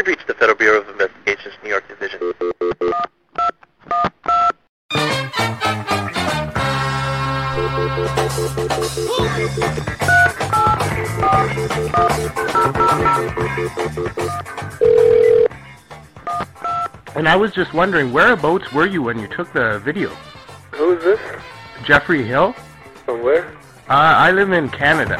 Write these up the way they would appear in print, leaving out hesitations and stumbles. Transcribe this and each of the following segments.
You've reached the Federal Bureau of Investigation's New York Division. And I was just wondering, whereabouts were you when you took the video? Who is this? Jeffrey Hill? From where? I live in Canada.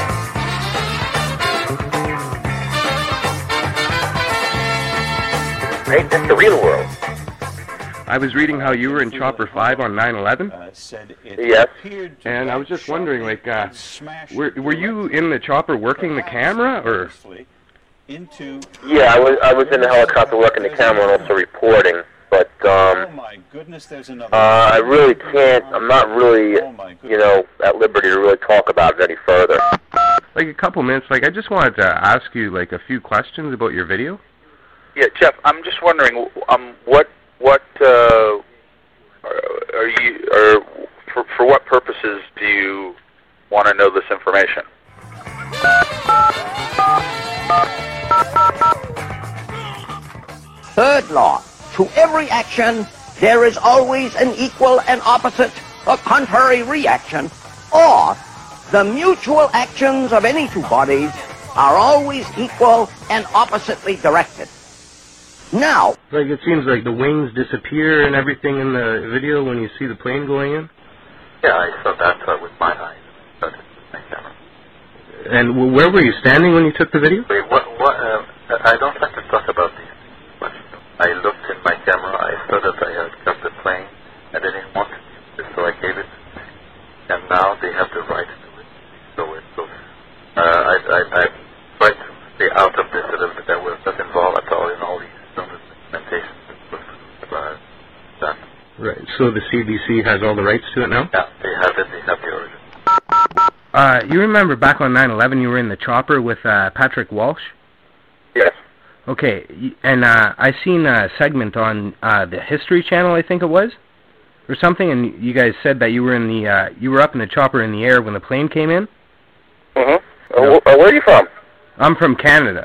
Right, that's the real world. I was reading how you were in Chopper 5 on 9/11. Yes. And I was just wondering, like, were you in the chopper working the camera, or? Yeah, I was in the helicopter working the camera and also reporting, but I really can't. I'm not really, at liberty to really talk about it any further. Like a couple minutes. Like, I just wanted to ask you like a few questions about your video. Yeah, Jeff, I'm just wondering, what are you, or for what purposes do you want to know this information? Third law, to every action, there is always an equal and opposite or contrary reaction, or the mutual actions of any two bodies are always equal and oppositely directed. Now, like, it seems like the wings disappear and everything in the video when you see the plane going in. Yeah, I saw that with my eyes. But my camera. And where were you standing when you took the video? Wait, I don't like to talk about these questions. I looked in my camera, I saw that I had got the plane, and they didn't want to use it, so I gave it to them. And now they have the right to it. So I tried to stay out of this a little bit. I was not involved at all in all these documentation about that. Right, so the CBC has all the rights to it now? Yeah, they have it, they have the origin. You remember back on 9/11 you were in the chopper with Patrick Walsh? Yes. Okay, and I seen a segment on the History Channel, I think it was, or something, and you guys said that you were in the you were up in the chopper in the air when the plane came in? Mm-hmm. Where are you from? I'm from Canada.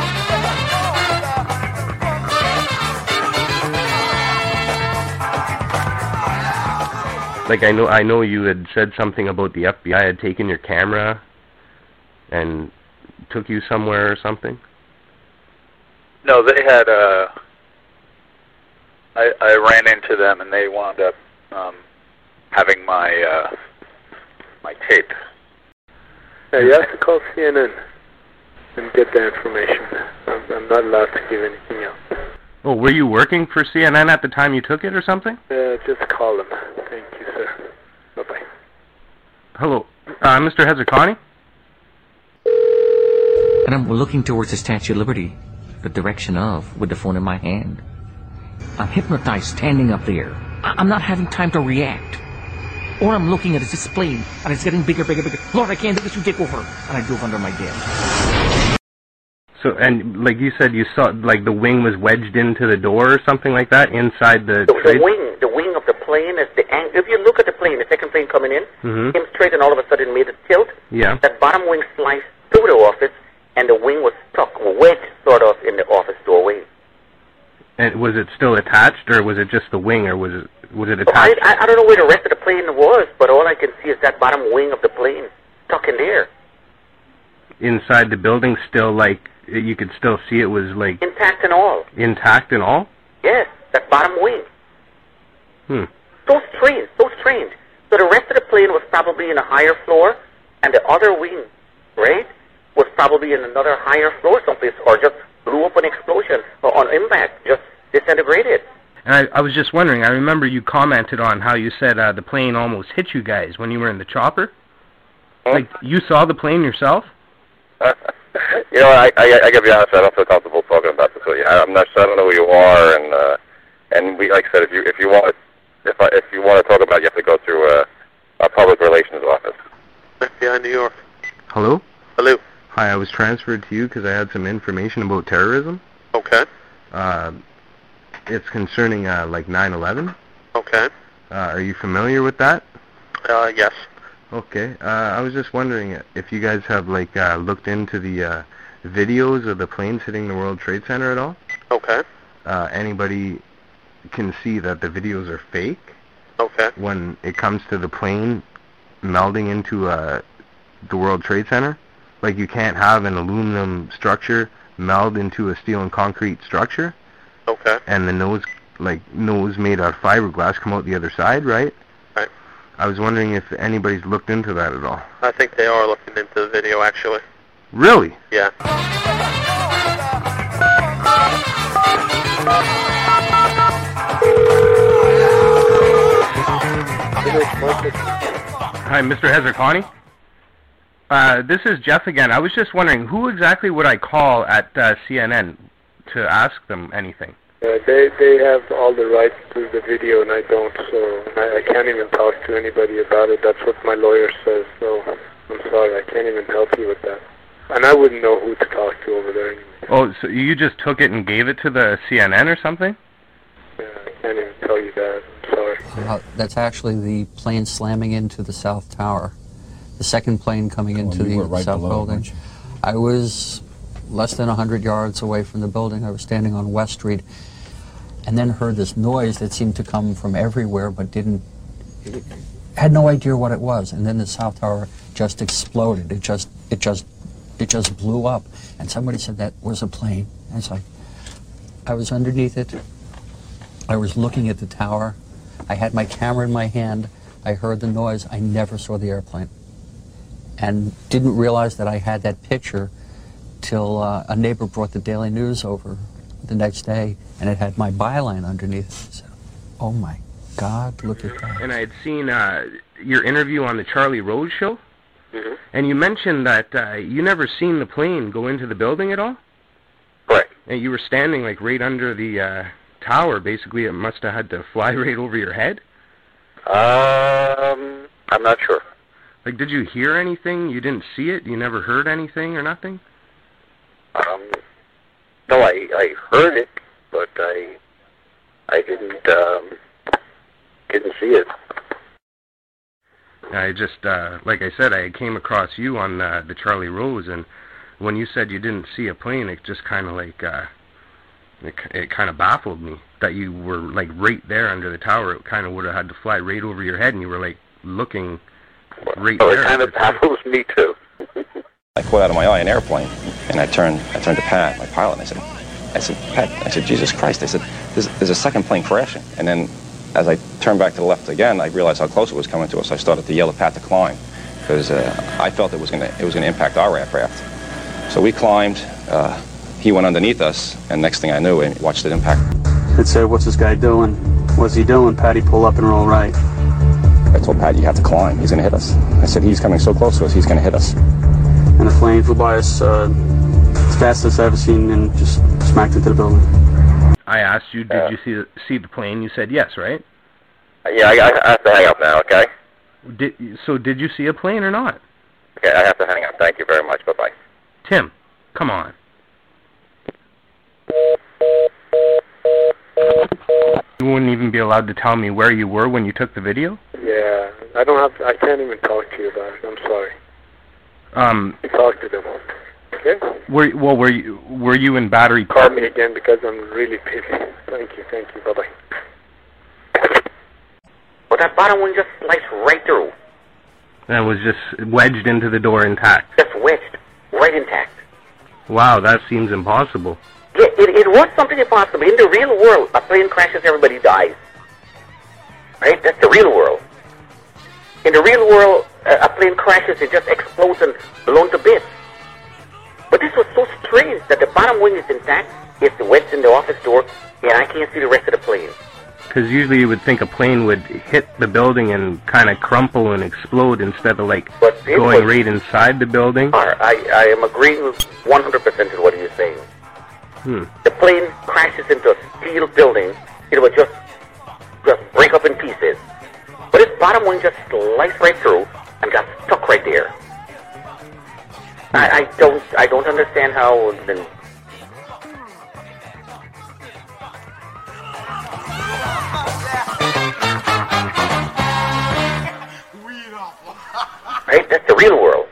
Like, I know you had said something about the FBI had taken your camera and took you somewhere or something. No, they had, I ran into them and they wound up having my my tape. Yeah, you have to call CNN and get the information. I'm not allowed to give anything else. Oh, were you working for CNN at the time you took it or something? Just call them. Thank you, sir. Bye-bye. Hello, Mr. Hezekani? And I'm looking towards the Statue of Liberty, the direction of, with the phone in my hand. I'm hypnotized standing up there. I'm not having time to react. Or I'm looking at this display, and it's getting bigger, bigger, bigger. Lord, I can't do this, you take over. And I dove under my desk. So, and like you said, you saw, like, the wing was wedged into the door or something like that, inside the trade? the wing of the plane is the angle. If you look at the plane, the second plane coming in, came straight and all of a sudden made it tilt. Yeah. That bottom wing sliced through the office, and the wing was stuck, wedged sort of in the office doorway. And was it still attached, or was it just the wing, or was it attached? I don't know where the rest of the plane was, but all I can see is that bottom wing of the plane stuck in there. Inside the building, still, like, you could still see it was, like... Intact and all. Intact and all? Yes, that bottom wing. So strange, so strange. So the rest of the plane was probably in a higher floor, and the other wing, right, was probably in another higher floor someplace, or just blew up an explosion, or on impact, just disintegrated. And I was just wondering, I remember you commented on how you said the plane almost hit you guys when you were in the chopper. Like, you saw the plane yourself? I gotta be honest, I don't feel comfortable talking about this with you. I don't know who you are, and we, like I said, if you want to talk about it, you have to go through our public relations office. FBI, New York. Hello? Hello. Hi, I was transferred to you because I had some information about terrorism. Okay. It's concerning, like, 9/11. Okay. Are you familiar with that? Yes. Okay. I was just wondering if you guys have, like, looked into the videos of the planes hitting the World Trade Center at all, Okay. anybody can see that the videos are fake. Okay. When it comes to the plane melding into the World Trade Center, like you can't have an aluminum structure meld into a steel and concrete structure. Okay. And the nose made out of fiberglass come out the other side, right? Right. I was wondering if anybody's looked into that at all. I think they are looking into the video, actually. Really? Yeah. Hi, Mr. Hezarkhani. This is Jeff again. I was just wondering, who exactly would I call at CNN to ask them anything? They have all the rights to the video, and I don't, so I can't even talk to anybody about it. That's what my lawyer says, so I'm sorry, I can't even help you with that. And I wouldn't know who to talk to over there anyway. Oh, so you just took it and gave it to the CNN or something? Yeah, I can't even tell you that. I'm sorry. That's actually the plane slamming into the South Tower. The second plane coming into the South building. I was less than 100 yards away from the building. I was standing on West Street, and then heard this noise that seemed to come from everywhere, but had no idea what it was. And then the South Tower just exploded. It just blew up. And somebody said that was a plane. And it's like, I was underneath it. I was looking at the tower. I had my camera in my hand. I heard the noise. I never saw the airplane. And didn't realize that I had that picture till a neighbor brought the Daily News over the next day, and it had my byline underneath it. So, oh my God, look at that. And I had seen your interview on the Charlie Rose show, and you mentioned that you never seen the plane go into the building at all? Right. And you were standing like right under the tower. Basically, it must have had to fly right over your head? I'm not sure. Like, did you hear anything? You didn't see it? You never heard anything or nothing? No, I heard it, but I didn't see it. I just, like I said, I came across you on the Charlie Rose, and when you said you didn't see a plane, it just kind of like, it kind of baffled me that you were like right there under the tower. It kind of would have had to fly right over your head, and you were like looking right there. It kind of baffles me too. I caught out of my eye an airplane, and I turned to Pat, my pilot, and I said, Pat, Jesus Christ, I said, there's a second plane crashing. And then as I turned back to the left again, I realized how close it was coming to us. I started to yell at Pat to climb, because I felt it was going to impact our aircraft. So we climbed, he went underneath us, and next thing I knew, I watched it impact. I'd say, what's this guy doing? What's he doing? Patty, pull up and roll right. I told Pat, you have to climb, he's going to hit us. I said, he's coming so close to us, he's going to hit us. And the plane flew by us as fast as I've ever seen, and just smacked into the building. I asked you, did you see the plane? You said yes, right? Yeah, I have to hang up now, okay? Did you see a plane or not? Okay, I have to hang up. Thank you very much. Bye-bye. Tim, come on. You wouldn't even be allowed to tell me where you were when you took the video? Yeah, I can't even talk to you about it. I'm sorry. Talk to them. Okay? Were you in Battery Park? Call me again because I'm really busy. Thank you. Bye-bye. Well, that bottom one just sliced right through. That was just wedged into the door intact. Just wedged, right intact. Wow, that seems impossible. Yeah, it was something impossible. In the real world, a plane crashes, everybody dies. Right? That's the real world. In the real world, a plane crashes, it just explodes and blown to bits. But this was so strange that the bottom wing is intact, it's wedged in the office door, and I can't see the rest of the plane. Because usually you would think a plane would hit the building and kind of crumple and explode instead of like going right inside the building. I am agreeing 100% with what you're saying. The plane crashes into a steel building, it would just break up in pieces. But its bottom wing just sliced right through and got stuck right there. I don't understand how. Right, that's the real world.